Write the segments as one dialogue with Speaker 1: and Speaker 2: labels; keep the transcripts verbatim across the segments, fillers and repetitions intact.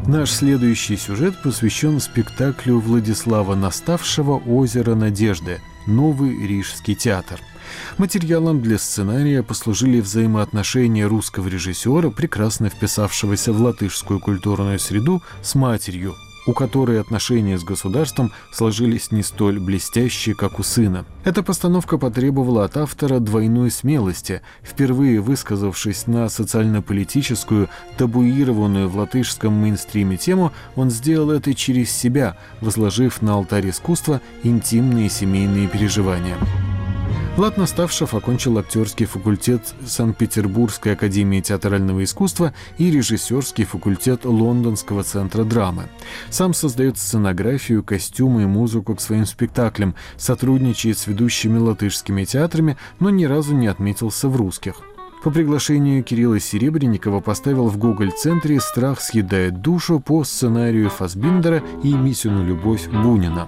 Speaker 1: Наш следующий сюжет посвящен спектаклю Владислава Наставшего «Озеро надежды. Новый Рижский театр». Материалом для сценария послужили взаимоотношения русского режиссера, прекрасно вписавшегося в латышскую культурную среду, с матерью, у которой отношения с государством сложились не столь блестящие, как у сына. Эта постановка потребовала от автора двойной смелости. Впервые высказавшись на социально-политическую, табуированную в латышском мейнстриме тему, он сделал это через себя, возложив на алтарь искусства интимные семейные переживания. Влад Наставшев окончил актерский факультет Санкт-Петербургской академии театрального искусства и режиссерский факультет Лондонского центра драмы. Сам создает сценографию, костюмы и музыку к своим спектаклям, сотрудничает с ведущими латышскими театрами, но ни разу не отметился в русских. По приглашению Кирилла Серебренникова поставил в Гоголь-центре «Страх съедает душу» по сценарию Фассбиндера и «Мисину любовь» Бунина.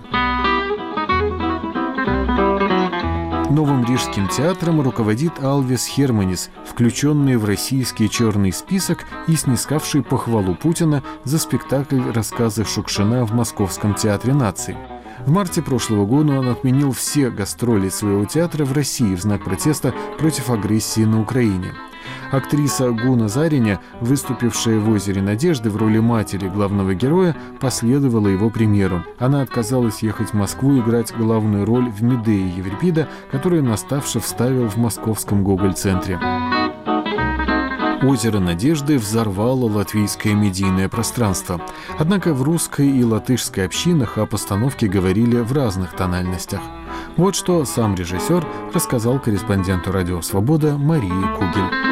Speaker 1: Новым Рижским театром руководит Алвис Херманис, включенный в российский черный список и снискавший похвалу Путина за спектакль «Рассказы Шукшина» в Московском театре наций. В марте прошлого года он отменил все гастроли своего театра в России в знак протеста против агрессии на Украине. Актриса Гуна Зариня, выступившая в «Озере надежды» в роли матери главного героя, последовала его примеру. Она отказалась ехать в Москву играть главную роль в «Медее» Еврипида, которую Наставшев вставил в московском Гоголь-центре. «Озеро надежды» взорвало латвийское медийное пространство. Однако в русской и латышской общинах о постановке говорили в разных тональностях. Вот что сам режиссер рассказал корреспонденту «Радио Свобода» Марии Кугель.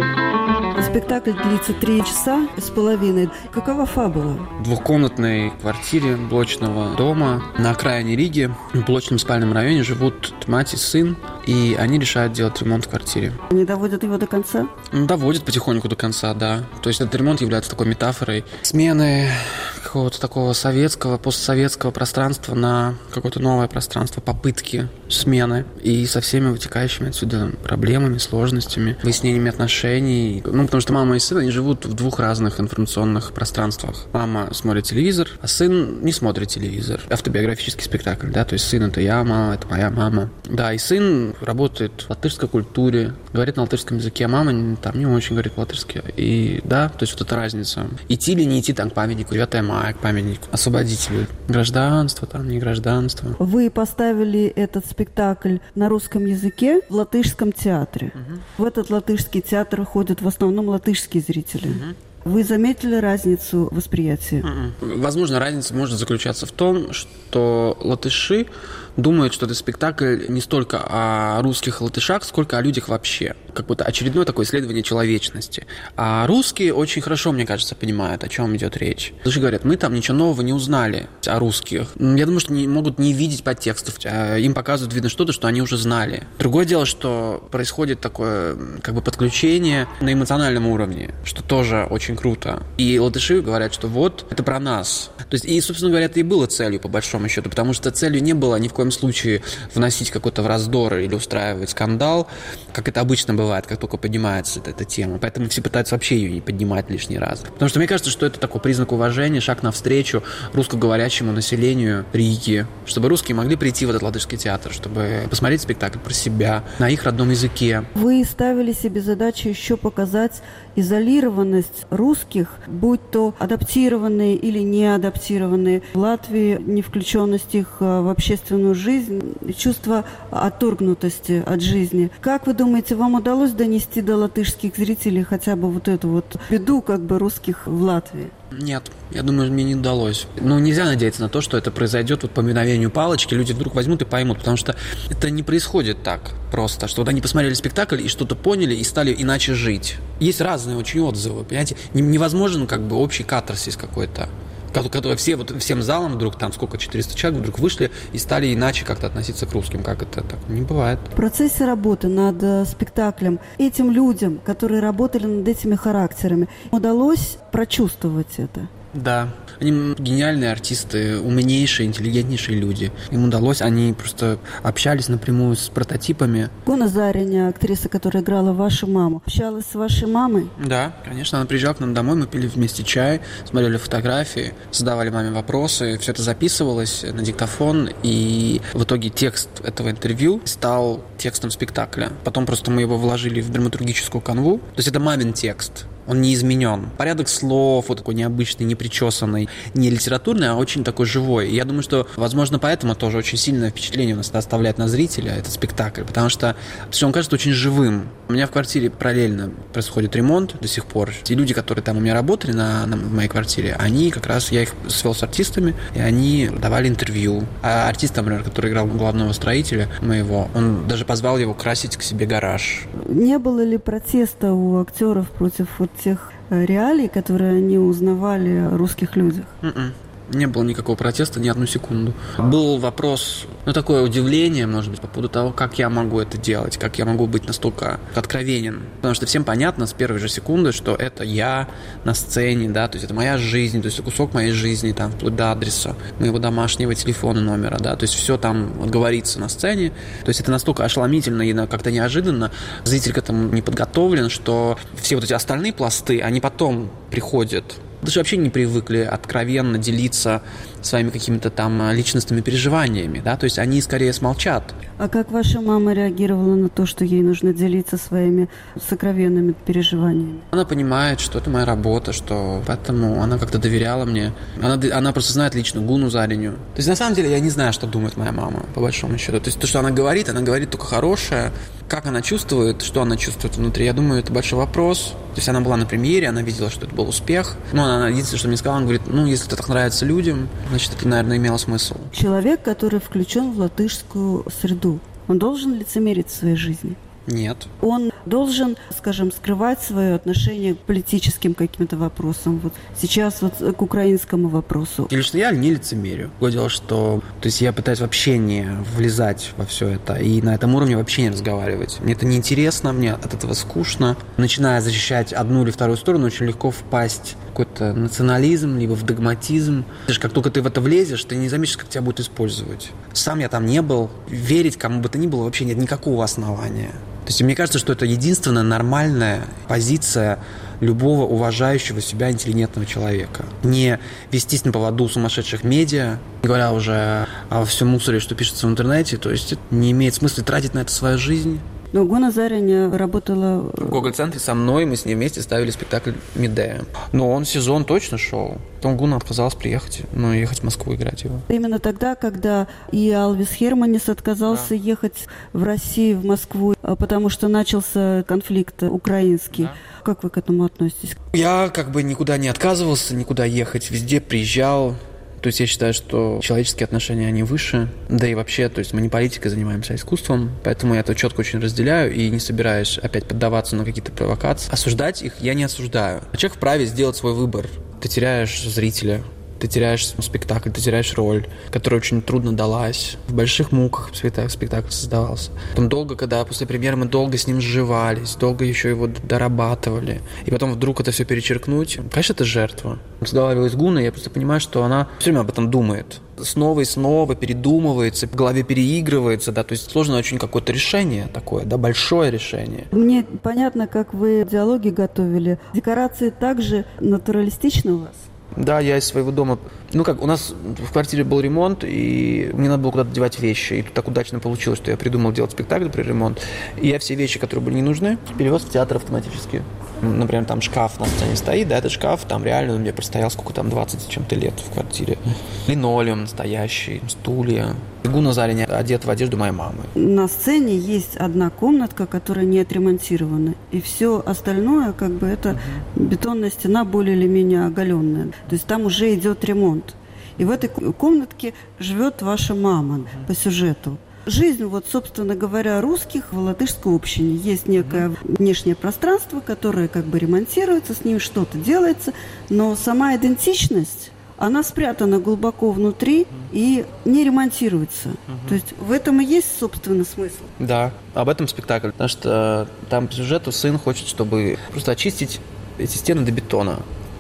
Speaker 2: Спектакль длится три часа с половиной. Какова фабула?
Speaker 3: В двухкомнатной квартире блочного дома на окраине Риги, в блочном спальном районе, живут мать и сын, и они решают делать ремонт в квартире.
Speaker 2: Они доводят его до конца?
Speaker 3: Ну, доводят потихоньку до конца, да. То есть этот ремонт является такой метафорой смены какого-то такого советского, постсоветского пространства на какое-то новое пространство, попытки смены и со всеми вытекающими отсюда проблемами, сложностями, выяснениями отношений. Ну, потому что мама и сын, они живут в двух разных информационных пространствах. Мама смотрит телевизор, а сын не смотрит телевизор. Автобиографический спектакль, да, то есть сын — это я, мама — это моя мама. Да, и сын работает в латышской культуре, говорит на латышском языке, а мама там не очень говорит по-латышски. И да, то есть вот эта разница. Идти или не идти там к памятнику девятого мая, к памятнику освободителю. Гражданство там, не гражданство.
Speaker 2: Вы поставили этот спектакль на русском языке в латышском театре. Угу. В этот латышский театр ходят в основном латышские зрители. Угу. Вы заметили разницу восприятия?
Speaker 3: Mm-mm. Возможно, разница может заключаться в том, что латыши думают, что это спектакль не столько о русских латышах, сколько о людях вообще. Как будто очередное такое исследование человечности. А русские очень хорошо, мне кажется, понимают, о чем идет речь. Латыши говорят, мы там ничего нового не узнали о русских. Я думаю, что не могут не видеть подтекстов. Им показывают, видно, что-то, что они уже знали. Другое дело, что происходит такое как бы подключение на эмоциональном уровне, что тоже очень круто. И латыши говорят, что вот, это про нас. То есть, и, собственно говоря, это и было целью, по большому счету, потому что целью не было ни в коем случае вносить какой-то в раздор или устраивать скандал, как это обычно бывает, как только поднимается эта, эта тема. Поэтому все пытаются вообще ее не поднимать лишний раз. Потому что мне кажется, что это такой признак уважения, шаг навстречу русскоговорящему населению Риги, чтобы русские могли прийти в этот латышский театр, чтобы посмотреть спектакль про себя на их родном языке.
Speaker 2: Вы ставили себе задачу еще показать изолированность русских, будь то адаптированные или не адаптированные в Латвии, не включенность их в общественную жизнь, чувство отторгнутости от жизни. Как вы думаете, вам удалось донести до латышских зрителей хотя бы вот эту вот беду как бы русских в Латвии?
Speaker 3: Нет, я думаю, мне не удалось. Ну, нельзя надеяться на то, что это произойдет вот по мгновению палочки, люди вдруг возьмут и поймут, потому что это не происходит так просто, что вот они посмотрели спектакль и что-то поняли и стали иначе жить. Есть разные очень отзывы, понимаете? Невозможен как бы общий катарсис какой-то, которые все, вот всем залом вдруг, там сколько, четыреста человек вдруг вышли и стали иначе как-то относиться к русским. Как это так? Не бывает.
Speaker 2: В процессе работы над э, спектаклем этим людям, которые работали над этими характерами, удалось прочувствовать это?
Speaker 3: Да. Они гениальные артисты, умнейшие, интеллигентнейшие люди. Им удалось, они просто общались напрямую с прототипами.
Speaker 2: Гуна Зариня, актриса, которая играла вашу маму, общалась с вашей мамой?
Speaker 3: Да, конечно, она приезжала к нам домой, мы пили вместе чай, смотрели фотографии, задавали маме вопросы, все это записывалось на диктофон, и в итоге текст этого интервью стал текстом спектакля. Потом просто мы его вложили в драматургическую канву, то есть это мамин текст. Он не изменен. Порядок слов вот такой необычный, не причесанный, не литературный, а очень такой живой. И я думаю, что, возможно, поэтому тоже очень сильное впечатление у нас оставляет на зрителя этот спектакль, потому что, потому что он кажется очень живым. У меня в квартире параллельно происходит ремонт до сих пор. Те люди, которые там у меня работали на, на, в моей квартире, они как раз, я их свел с артистами, и они давали интервью. А артист, например, который играл главного строителя моего, он даже позвал его красить к себе гараж.
Speaker 2: Не было ли протеста у актеров против вот тех реалий, которые они узнавали о русских людях?
Speaker 3: Mm-mm. Не было никакого протеста ни одну секунду. Был вопрос, ну, такое удивление, может быть, по поводу того, как я могу это делать, как я могу быть настолько откровенен. Потому что всем понятно с первой же секунды, что это я на сцене, да, то есть это моя жизнь, то есть кусок моей жизни, там, вплоть до адреса, моего домашнего телефона, номера, да, то есть все там вот говорится на сцене. То есть это настолько ошеломительно и как-то неожиданно. Зритель к этому не подготовлен, что все вот эти остальные пласты, они потом приходят. Даже вообще не привыкли откровенно делиться своими какими-то там личностными переживаниями, да, то есть они скорее смолчат.
Speaker 2: А как ваша мама реагировала на то, что ей нужно делиться своими сокровенными переживаниями?
Speaker 3: Она понимает, что это моя работа, что поэтому она как-то доверяла мне. Она, она просто знает лично Гуну Зариню. То есть на самом деле я не знаю, что думает моя мама, по большому счету. То есть то, что она говорит, она говорит только хорошее. Как она чувствует, что она чувствует внутри, я думаю, это большой вопрос. То есть она была на премьере, она видела, что это был успех. Но она единственное, что мне сказала, она говорит, ну, если это так нравится людям, значит, это, наверное, имело смысл.
Speaker 2: Человек, который включен в латышскую среду, он должен лицемерить в своей жизни?
Speaker 3: Нет.
Speaker 2: Он должен, скажем, скрывать свое отношение к политическим каким-то вопросам. Вот сейчас вот к украинскому вопросу.
Speaker 3: И лично я не лицемерю. Другое дело, что то есть я пытаюсь вообще не влезать во все это и на этом уровне вообще не разговаривать. Мне это неинтересно, мне от этого скучно. Начиная защищать одну или вторую сторону, очень легко впасть в какой-то национализм, либо в догматизм. Даже как только ты в это влезешь, ты не заметишь, как тебя будут использовать. Сам я там не был. Верить кому бы то ни было вообще нет никакого основания. То есть мне кажется, что это единственная нормальная позиция любого уважающего себя интеллигентного человека. Не вестись на поводу сумасшедших медиа, не говоря уже о всем мусоре, что пишется в интернете. То есть это не имеет смысла тратить на это свою жизнь.
Speaker 2: Но Гуна Зариня работала...
Speaker 3: В Гоголь-центре со мной, мы с ней вместе ставили спектакль «Медея». Но он сезон точно шел. Потом Гуна отказалась приехать, ну, ехать в Москву играть его.
Speaker 2: Именно тогда, когда и Алвис Херманис отказался да. ехать в Россию, в Москву, потому что начался конфликт украинский. Да. Как вы к этому относитесь?
Speaker 3: Я как бы никуда не отказывался, никуда ехать, везде приезжал. То есть я считаю, что человеческие отношения, они выше. Да и вообще, то есть мы не политикой занимаемся, а искусством. Поэтому я это четко очень разделяю и не собираюсь опять поддаваться на какие-то провокации. Осуждать их я не осуждаю. Человек вправе сделать свой выбор. Ты теряешь зрителя, ты теряешь спектакль, ты теряешь роль, которая очень трудно далась. В больших муках спектакль создавался. Потом долго, когда после премьеры мы долго с ним сживались, долго еще его дорабатывали. И потом вдруг это все перечеркнуть. Конечно, это жертва. Разговариваю с Гуной, я просто понимаю, что она все время об этом думает. Снова и снова передумывается, в голове переигрывается, да, то есть сложно очень какое-то решение такое, да, большое решение.
Speaker 2: Мне понятно, как вы диалоги готовили. Декорации также натуралистичны у вас?
Speaker 3: Да, я из своего дома... Ну как, у нас в квартире был ремонт, и мне надо было куда-то девать вещи. И тут так удачно получилось, что я придумал делать спектакль про ремонт. И я все вещи, которые были не нужны, перевез в театр автоматически. Например, там шкаф на сцене стоит, да, этот шкаф, там реально он у меня простоял сколько там, двадцать с чем-то лет в квартире. Линолеум настоящий, стулья. Гуна Зариня одет в одежду моей мамы.
Speaker 2: На сцене есть одна комнатка, которая не отремонтирована. И все остальное, как бы, это uh-huh. бетонная стена более или менее оголенная. То есть там уже идет ремонт. И в этой комнатке живет ваша мама uh-huh. по сюжету. Жизнь, вот, собственно говоря, русских в латышской общине. Есть некое mm-hmm. внешнее пространство, которое как бы ремонтируется, с ним что-то делается, но сама идентичность, она спрятана глубоко внутри mm-hmm. и не ремонтируется. Mm-hmm. То есть в этом и есть, собственно, смысл.
Speaker 3: Да, об этом спектакль. Потому что там по сюжету сын хочет, чтобы просто очистить эти стены до бетона.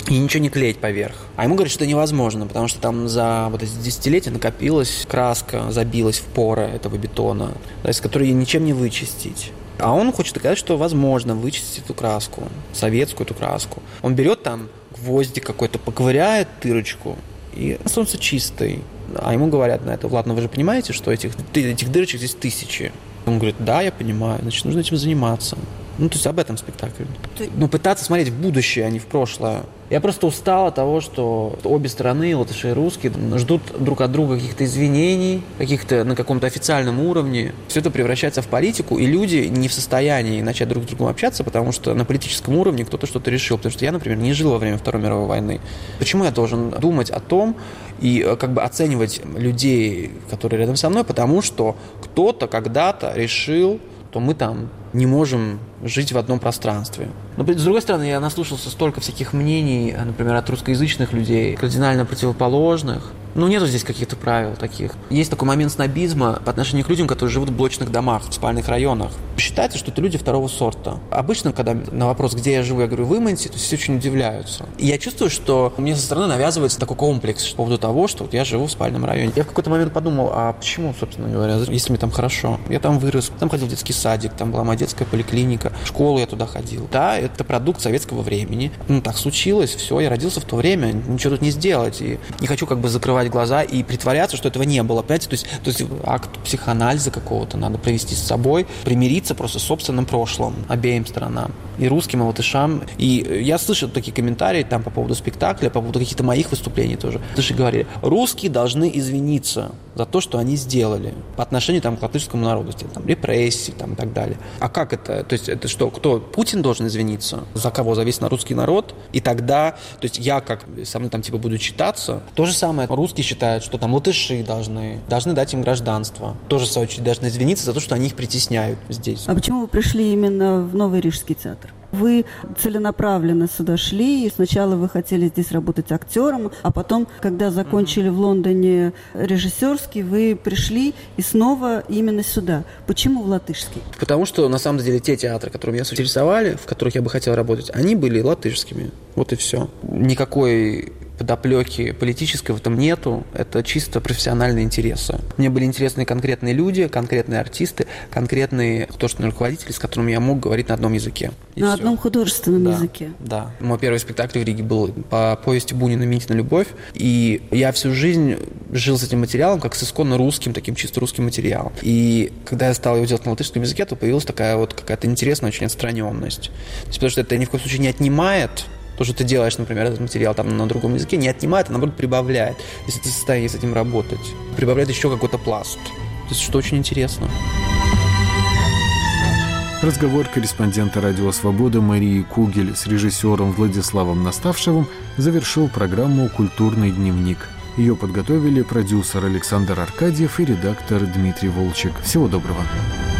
Speaker 3: и ничего не клеить поверх. А ему говорят, что это невозможно, потому что там за вот эти десятилетия накопилась краска, забилась в поры этого бетона, да, из которой ничем не вычистить. А он хочет доказать, что возможно вычистить эту краску, советскую эту краску. Он берет там гвоздик какой-то, поковыряет дырочку, и солнце чистый. А ему говорят на это: ладно, вы же понимаете, что этих, этих дырочек здесь тысячи. Он говорит: да, я понимаю, значит, нужно этим заниматься. Ну, то есть об этом спектакль. Ну, пытаться смотреть в будущее, а не в прошлое. Я просто устал от того, что обе стороны, латыши и русские, ждут друг от друга каких-то извинений, каких-то на каком-то официальном уровне. Все это превращается в политику, и люди не в состоянии начать друг с другом общаться, потому что на политическом уровне кто-то что-то решил. Потому что я, например, не жил во время Второй мировой войны. Почему я должен думать о том и как бы оценивать людей, которые рядом со мной, потому что кто-то когда-то решил, что мы там не можем жить в одном пространстве. Но, с другой стороны, я наслушался столько всяких мнений, например, от русскоязычных людей, кардинально противоположных. Ну, нету здесь каких-то правил таких. Есть такой момент снобизма по отношению к людям, которые живут в блочных домах, в спальных районах. Считается, что это люди второго сорта. Обычно, когда на вопрос, где я живу, я говорю: в Иманте, то все очень удивляются. И я чувствую, что мне со стороны навязывается такой комплекс по поводу того, что вот я живу в спальном районе. Я в какой-то момент подумал: а почему, собственно говоря, если мне там хорошо? Я там вырос, там ходил в детский садик, там была моя детская поликлиника, в школу я туда ходил. Да, это продукт советского времени. Ну, так случилось, все, я родился в то время, ничего тут не сделать. И не хочу как бы закрывать глаза и притворяться, что этого не было. Понимаете, то есть, то есть акт психоанализа какого-то надо провести с собой, примириться просто с собственным прошлым обеим сторонам, и русским, и латышам. И я слышал такие комментарии там по поводу спектакля, по поводу каких-то моих выступлений тоже. Латыши говорили: русские должны извиниться за то, что они сделали по отношению там, к латышскому народу, там, репрессии там, и так далее. А как это? То есть это что, кто? Путин должен извиниться? За кого? За весь на русский народ? И тогда, то есть я как со мной там типа буду читаться, то же самое русские считают, что там латыши должны, должны дать им гражданство. Тоже, в свою очередь, должны извиниться за то, что они их притесняют здесь.
Speaker 2: А почему вы пришли именно в Новый Рижский театр? Вы целенаправленно сюда шли, и сначала вы хотели здесь работать актером, а потом, когда закончили mm-hmm. в Лондоне режиссерский, вы пришли и снова именно сюда. Почему в латышский?
Speaker 3: Потому что, на самом деле, те театры, которые меня заинтересовали, в которых я бы хотел работать, они были латышскими. Вот и все. Никакой подоплеки политической в этом нету, это чисто профессиональные интересы. Мне были интересны конкретные люди, конкретные артисты, конкретные художественные руководители, с которыми я мог говорить на одном языке. И
Speaker 2: на
Speaker 3: все.
Speaker 2: Одном художественном
Speaker 3: да,
Speaker 2: языке?
Speaker 3: Да. Мой первый спектакль в Риге был по повести Бунина «Митина любовь», и я всю жизнь жил с этим материалом, как с исконно русским, таким чисто русским материалом. И когда я стал его делать на латышском языке, то появилась такая вот какая-то интересная очень отстраненность. То есть, потому что это ни в коем случае не отнимает то, что ты делаешь, например, этот материал там на другом языке, не отнимает, а наоборот прибавляет, если ты в состоянии с этим работать. Прибавляет еще какой-то пласт. То есть, что очень интересно.
Speaker 1: Разговор корреспондента «Радио Свобода» Марии Кугель с режиссером Владиславом Наставшевым завершил программу «Культурный дневник». Ее подготовили продюсер Александр Аркадьев и редактор Дмитрий Волчек. Всего доброго.